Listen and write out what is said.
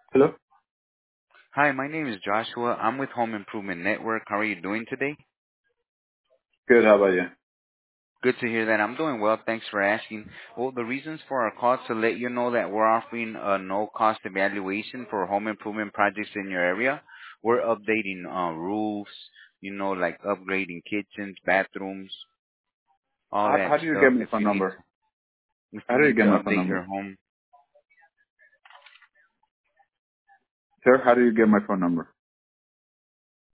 Hello? Hi, my name is Joshua. I'm with Home Improvement Network. How are you doing today? Good, how about you? Good to hear that. I'm doing well. Thanks for asking. Well, the reasons for our call is to let you know that we're offering a no-cost evaluation for home improvement projects in your area. We're updating roofs, like upgrading kitchens, bathrooms, all that How do you stuff. get my phone number? If How you do you need get to my phone update number? your home. Sir, how do you get my phone number?